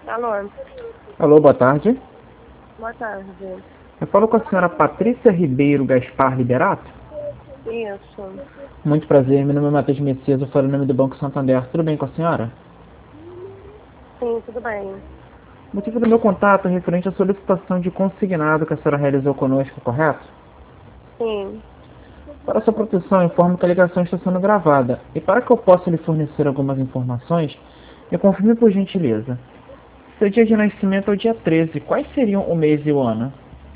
Alô, Alô, boa tarde. boa tarde. Eu falo com a senhora Patrícia Ribeiro Gaspar Liberato. Isso. Muito prazer, meu nome é Matheus Messias, eu falo em nome do Banco Santander. Tudo bem com a senhora? Sim, tudo bem. O motivo do meu contato é referente à solicitação de consignado que a senhora realizou conosco, correto? Sim. Para sua proteção, informo que a ligação está sendo gravada. E para que eu possa lhe fornecer algumas informações, me confirme por gentileza. Seu dia de nascimento é o dia 13. Quais seriam o mês e o ano?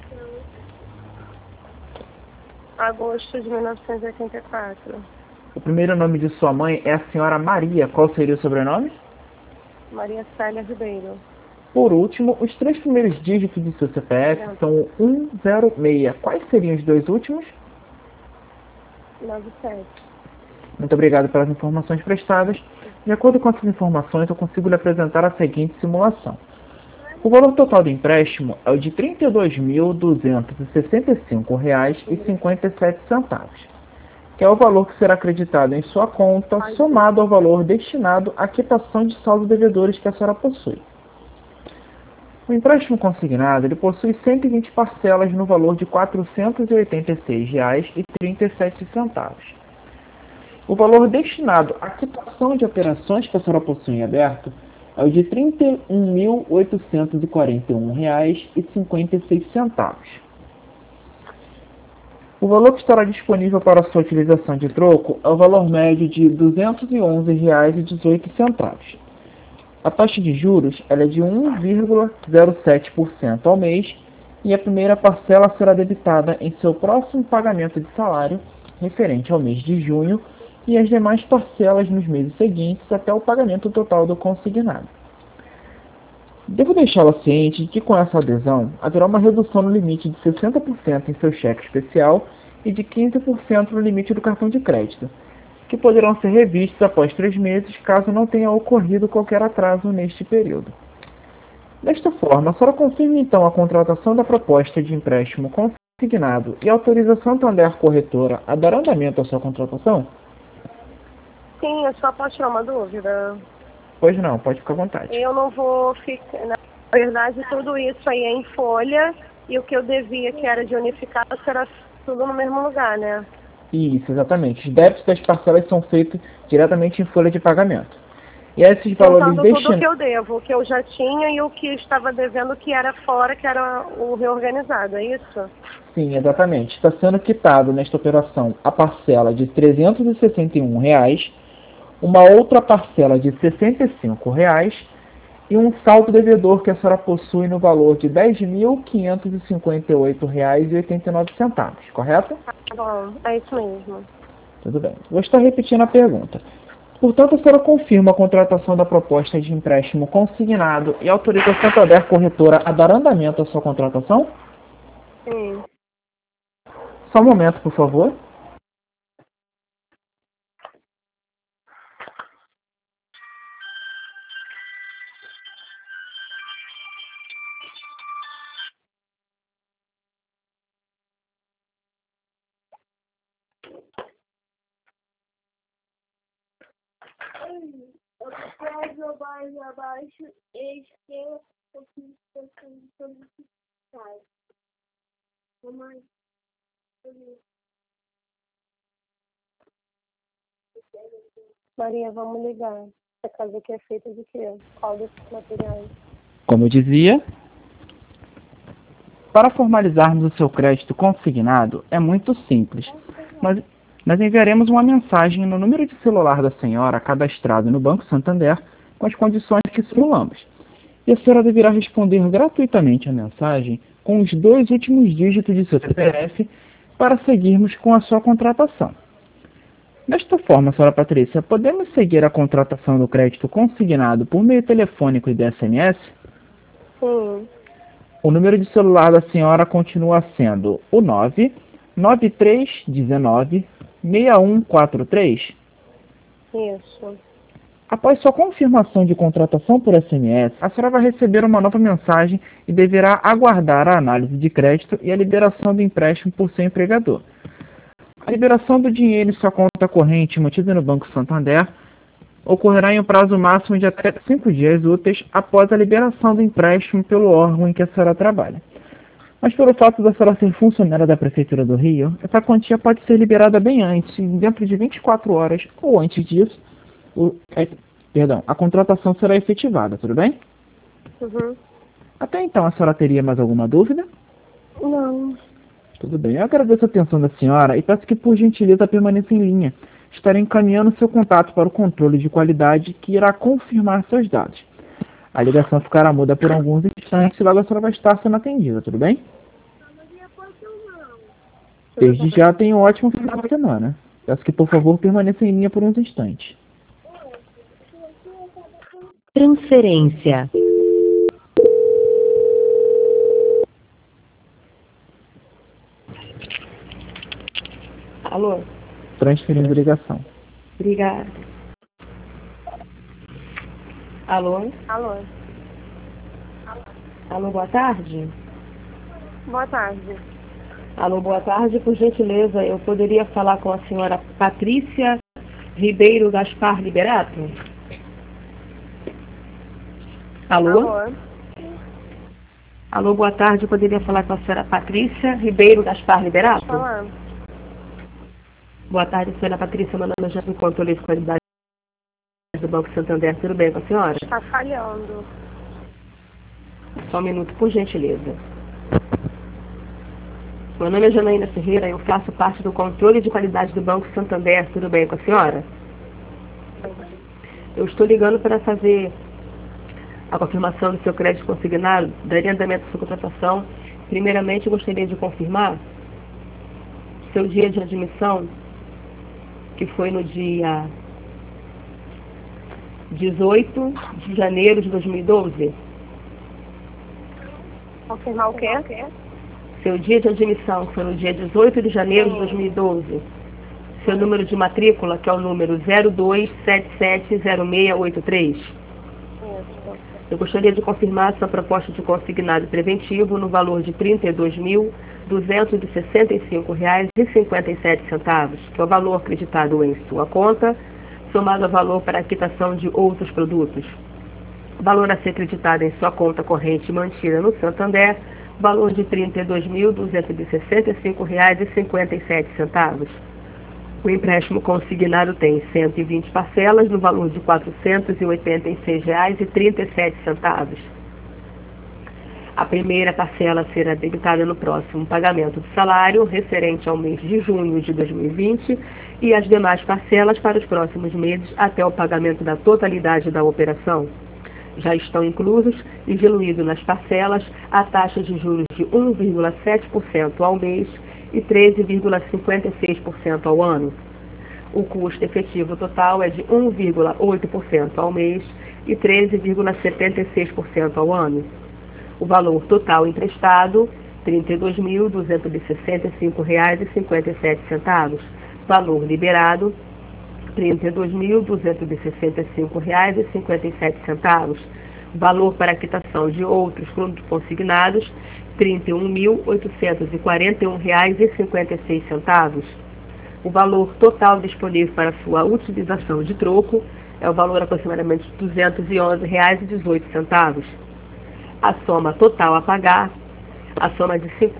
Agosto de 1984. O primeiro nome de sua mãe é a senhora Maria. Qual seria o sobrenome? Maria Célia Ribeiro. Por último, os 3 primeiros dígitos de seu CPF são o 106. Quais seriam os 2 últimos? 97. Muito obrigado pelas informações prestadas. De acordo com essas informações, eu consigo lhe apresentar a seguinte simulação. O valor total do empréstimo é o de R$ 32.265,57, que é o valor que será acreditado em sua conta, somado ao valor destinado à quitação de saldo devedores que a senhora possui. O empréstimo consignado ele possui 120 parcelas no valor de R$ 486,37. O valor destinado à quitação de operações que a senhora possui em aberto é o de R$ 31.841,56. O valor que estará disponível para sua utilização de troco é o valor médio de R$ 211,18. A taxa de juros ela é de 1,07% ao mês e a primeira parcela será debitada em seu próximo pagamento de salário, referente ao mês de junho, e as demais parcelas nos meses seguintes até o pagamento total do consignado. Devo deixá-la ciente de que com essa adesão haverá uma redução no limite de 60% em seu cheque especial e de 15% no limite do cartão de crédito, que poderão ser revistos após 3 meses caso não tenha ocorrido qualquer atraso neste período. Desta forma, a senhora confirma então a contratação da proposta de empréstimo consignado e autoriza a Santander Corretora a dar andamento à sua contratação? Sim, eu só posso tirar uma dúvida. Pois não, pode ficar à vontade. Eu não vou ficar... Na verdade, tudo isso aí é em folha e o que eu devia, que era de unificado, será tudo no mesmo lugar, né? Isso, exatamente. Os débitos das parcelas são feitos diretamente em folha de pagamento. E esses valores Juntando tudo o que destinados... eu devo, o que eu já tinha e o que estava devendo, que era fora, que era o reorganizado, é isso? Sim, exatamente. Está sendo quitado nesta operação a parcela de R$ 361, uma outra parcela de R$ 65 e um saldo devedor que a senhora possui no valor de R$ 10.558,89, correto? Tá bom, é isso mesmo. Tudo bem. Vou estar repetindo a pergunta. Portanto, a senhora confirma a contratação da proposta de empréstimo consignado e autoriza a Santander Corretora a dar andamento à sua contratação? Sim. Só um momento, por favor. Mais abaixo, esquerda, Maria, vamos ligar. Essa casa aqui é feita de quê? Qual desses materiais? Como eu dizia, para formalizarmos o seu crédito consignado é muito simples. Nós enviaremos uma mensagem no número de celular da senhora cadastrado no Banco Santander com as condições que simulamos. E a senhora deverá responder gratuitamente a mensagem com os 2 últimos dígitos de seu CPF para seguirmos com a sua contratação. Desta forma, senhora Patrícia, podemos seguir a contratação do crédito consignado por meio telefônico e de SMS? Sim. O número de celular da senhora continua sendo o 99319-6143. Isso. Após sua confirmação de contratação por SMS, a senhora vai receber uma nova mensagem e deverá aguardar a análise de crédito e a liberação do empréstimo por seu empregador. A liberação do dinheiro em sua conta corrente mantida no Banco Santander ocorrerá em um prazo máximo de até 5 dias úteis após a liberação do empréstimo pelo órgão em que a senhora trabalha. Mas pelo fato da senhora ser funcionária da Prefeitura do Rio, essa quantia pode ser liberada bem antes, dentro de 24 horas ou antes disso, a contratação será efetivada, tudo bem? Uhum. Até então, a senhora teria mais alguma dúvida? Não. Tudo bem, eu agradeço a atenção da senhora e peço que, por gentileza, permaneça em linha. Estarei encaminhando seu contato para o controle de qualidade que irá confirmar seus dados. A ligação ficará muda por alguns instantes e logo a senhora vai estar sendo atendida, tudo bem? Desde já tenha um ótimo final de semana. Peço que, por favor, permaneça em linha por uns instantes. Transferência. Alô? Transferindo ligação. Obrigada. Alô? Alô. Alô, boa tarde? Boa tarde. Alô, boa tarde. Por gentileza, eu poderia falar com a senhora Patrícia Ribeiro Gaspar Liberato? Alô? Alô. Alô, boa tarde. Eu poderia falar com a senhora Patrícia Ribeiro Gaspar Liberato? Falando. Boa tarde, senhora Patrícia. Meu nome é Jânio, controle de qualidade do Banco Santander. Tudo bem com a senhora? Está falhando. Só um minuto, por gentileza. Meu nome é Janaína Ferreira, eu faço parte do controle de qualidade do Banco Santander. Tudo bem com a senhora? Eu estou ligando para fazer a confirmação do seu crédito consignado, daria andamento à sua contratação. Primeiramente, eu gostaria de confirmar seu dia de admissão, que foi no dia 18 de janeiro de 2012. Confirmar o quê? Seu dia de admissão foi no dia 18 de janeiro de 2012. Seu número de matrícula, que é o número 02770683. Isso. Eu gostaria de confirmar sua proposta de consignado preventivo no valor de R$ 32.265,57, que é o valor acreditado em sua conta, somado ao valor para a quitação de outros produtos. O valor a ser acreditado em sua conta corrente mantida no Santander, valor de R$ 32.265,57. O empréstimo consignado tem 120 parcelas no valor de R$ 486,37. A primeira parcela será debitada no próximo pagamento do salário, referente ao mês de junho de 2020, e as demais parcelas para os próximos meses até o pagamento da totalidade da operação. Já estão inclusos e diluídos nas parcelas a taxa de juros de 1,7% ao mês e 13,56% ao ano. O custo efetivo total é de 1,8% ao mês e 13,76% ao ano. O valor total emprestado, R$ 32.265,57. Valor liberado, R$ 32.265,57. Valor para quitação de outros consignados, R$ 31.841,56. O valor total disponível para sua utilização de troco é o valor aproximadamente de R$ 211,18. A soma total a pagar, a soma de R$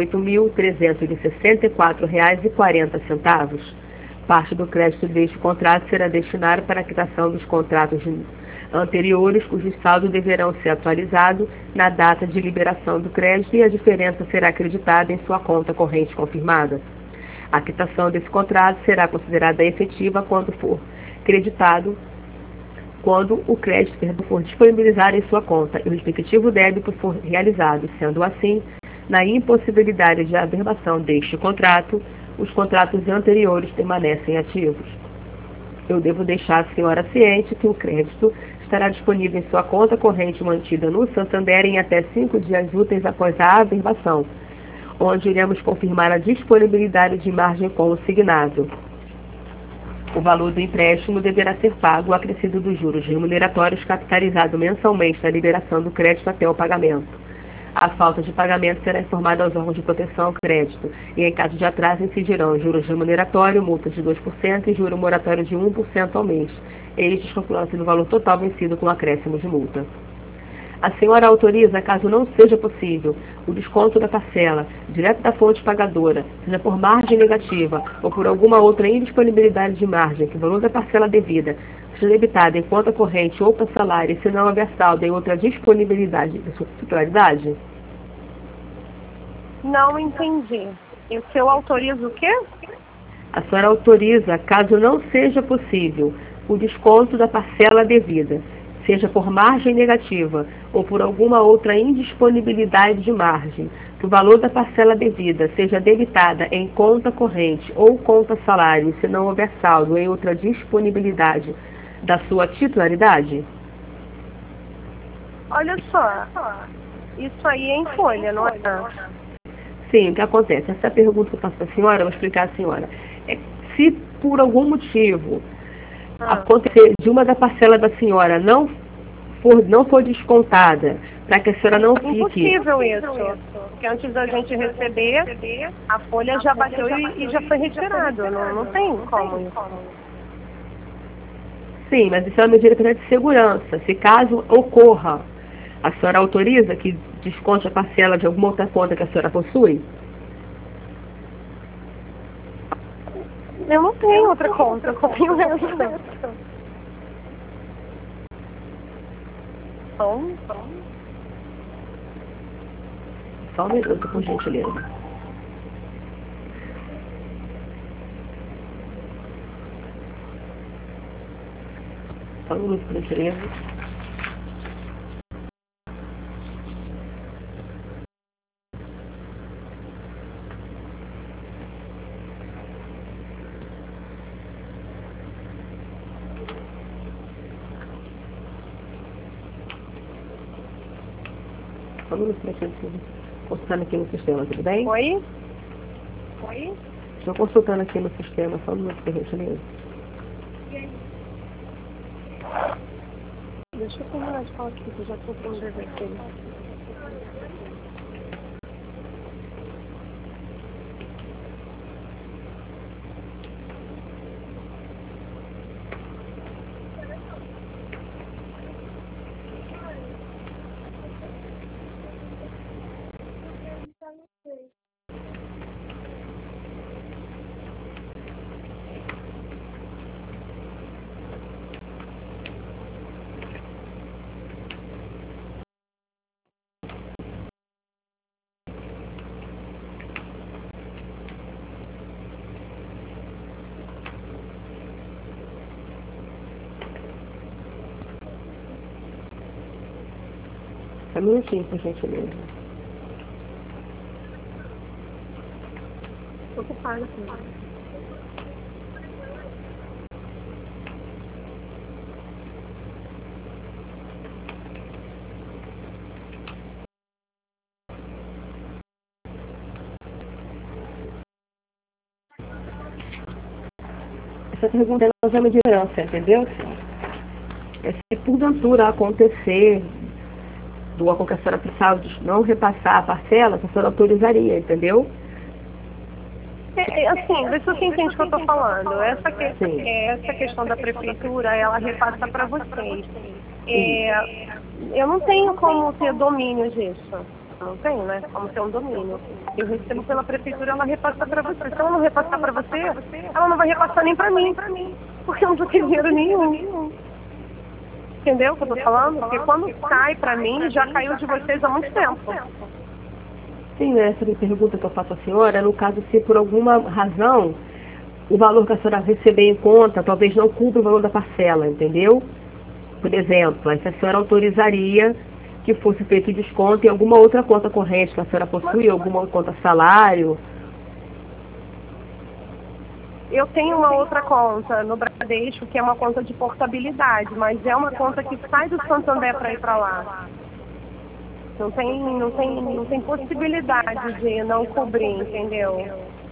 58.364,40. Parte do crédito deste contrato será destinado para a quitação dos contratos anteriores, cujos saldos deverão ser atualizados na data de liberação do crédito e a diferença será acreditada em sua conta corrente confirmada. A quitação desse contrato será considerada efetiva quando for creditado, quando o crédito for disponibilizado em sua conta e o respectivo débito for realizado. Sendo assim, na impossibilidade de averbação deste contrato, os contratos anteriores permanecem ativos. Eu devo deixar a senhora ciente que o crédito estará disponível em sua conta corrente mantida no Santander em até 5 dias úteis após a averbação, onde iremos confirmar a disponibilidade de margem consignado. O valor do empréstimo deverá ser pago acrescido dos juros remuneratórios capitalizado mensalmente na liberação do crédito até o pagamento. A falta de pagamento será informada aos órgãos de proteção ao crédito e, em caso de atraso, incidirão juros remuneratório, multa de 2% e juro moratório de 1% ao mês. Estes calculados no valor total vencido com acréscimo de multa. A senhora autoriza, caso não seja possível, o desconto da parcela, direto da fonte pagadora, seja por margem negativa ou por alguma outra indisponibilidade de margem, que o valor da parcela devida seja debitado em conta corrente ou para salário, se não haver saldo em outra disponibilidade da sua titularidade? Não entendi. E o senhor autoriza o quê? A senhora autoriza, caso não seja possível, o desconto da parcela devida, seja por margem negativa ou por alguma outra indisponibilidade de margem, que o valor da parcela devida seja debitada em conta corrente ou conta salário, se não houver saldo em outra disponibilidade da sua titularidade? Olha só, isso aí é em folha, não é? Sim, o que acontece? Essa pergunta que eu faço para a senhora, eu vou explicar à senhora. Se por algum motivo acontecer de uma da parcela da senhora não for descontada, para que a senhora não fique... Impossível isso, porque antes da gente receber, a folha já bateu e já foi retirado, não tem como isso. Sim, mas isso é uma medida de segurança. Se caso ocorra, a senhora autoriza que desconte a parcela de alguma outra conta que a senhora possui? Eu não tenho outra conta, eu só tenho essa. Só um minuto, por gentileza. Só um minuto, por gentileza. Só um minuto, por gentileza. Consultando aqui no sistema, tudo bem? Oi? Estou consultando aqui no sistema, só um minuto, por gentileza. Deixa eu terminar de falar aqui, que eu já estou com um dever aqui. Um minutinho, por gentileza. Estou ocupada aqui. Essa pergunta é uma exame de herança, entendeu? Se porventura acontecer do que a senhora precisava de não repassar a parcela, a senhora autorizaria, entendeu? Assim, vê se você entende o que eu estou falando. Essa questão da prefeitura, ela repassa para vocês. Eu não tenho como ter domínio disso. Não tenho, né? Como ter um domínio. Eu recebo pela prefeitura, ela repassa para você. Se ela não repassar para você, ela não vai repassar nem para mim. Porque eu não tenho dinheiro nenhum. Entendeu o que eu tô falando? Porque quando cai pra mim, já caiu de vocês há muito tempo. Sim, essa pergunta que eu faço à senhora, no caso, se por alguma razão o valor que a senhora receber em conta talvez não cubra o valor da parcela, entendeu? Por exemplo, aí se a senhora autorizaria que fosse feito desconto em alguma outra conta corrente que a senhora possui, alguma conta salário. Eu tenho uma outra conta no Bradesco, que é uma conta de portabilidade, mas é uma conta que sai do Santander para ir para lá. Não tem possibilidade de não cobrir, entendeu?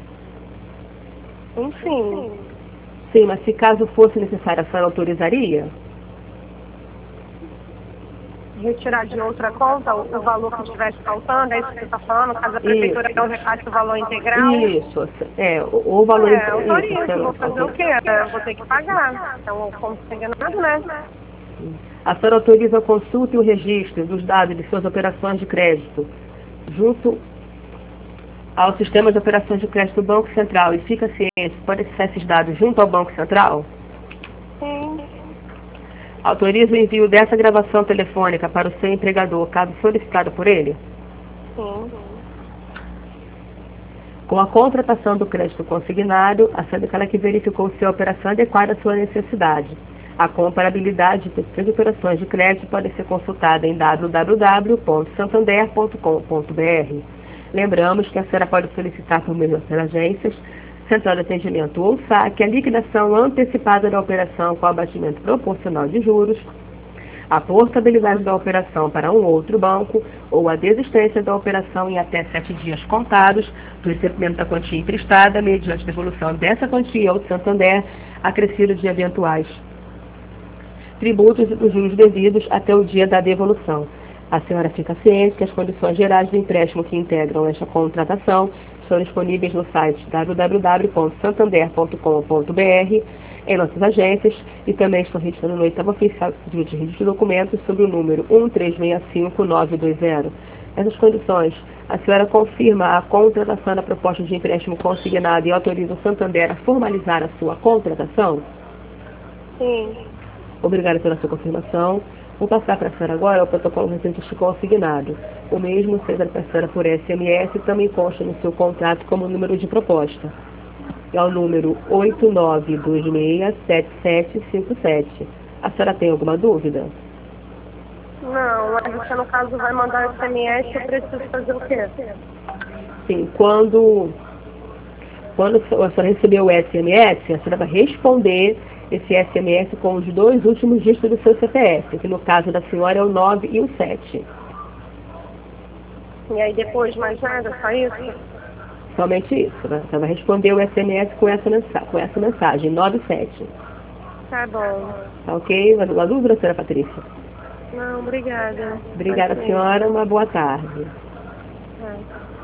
Enfim. Sim, mas se caso fosse necessário, a senhora autorizaria? retirar de outra conta o valor que estivesse faltando, é isso que você está falando, caso a prefeitura não repasse o valor integral? Isso, o valor autorizo, vou fazer o quê? Eu vou ter que pagar, então como consignado, né? A senhora autoriza a consulta e o registro dos dados de suas operações de crédito junto ao sistema de operações de crédito do Banco Central e fica ciente que pode acessar esses dados junto ao Banco Central? Sim. Autoriza o envio dessa gravação telefônica para o seu empregador, caso solicitado por ele? Sim. Com a contratação do crédito consignado, a senhora declara que verificou se a operação adequada à sua necessidade. A comparabilidade de suas operações de crédito pode ser consultada em www.santander.com.br. Lembramos que a senhora pode solicitar por meio das agências, Central de Atendimento ou SAC, a liquidação antecipada da operação com abatimento proporcional de juros, a portabilidade da operação para um outro banco ou a desistência da operação em até 7 dias contados do recebimento da quantia emprestada, mediante devolução dessa quantia ao Santander, acrescido de eventuais tributos e dos juros devidos até o dia da devolução. A senhora fica ciente que as condições gerais do empréstimo que integram esta contratação estão disponíveis no site www.santander.com.br, em nossas agências, e também estão registrando no 8º Oficial de Registro de Documentos sobre o número 1365920. Essas condições, a senhora confirma a contratação da proposta de empréstimo consignado e autoriza o Santander a formalizar a sua contratação? Sim. Obrigada pela sua confirmação. Vou passar para a senhora agora o protocolo recente consignado. O mesmo, seja para a senhora por SMS, também consta no seu contrato como número de proposta. É o número 89267757. A senhora tem alguma dúvida? Não, mas você no caso vai mandar SMS, eu preciso fazer o quê? Sim, quando a senhora receber o SMS, a senhora vai responder esse SMS com os 2 últimos dígitos do seu CPF, que no caso da senhora é o 9 e o 7. E aí depois mais nada, só isso? Somente isso, né? Você vai responder o SMS com essa mensagem, 9 e 7. Tá bom. Tá ok? Mais alguma dúvida, senhora Patrícia? Não, obrigada. Obrigada, senhora. Uma boa tarde. Tá.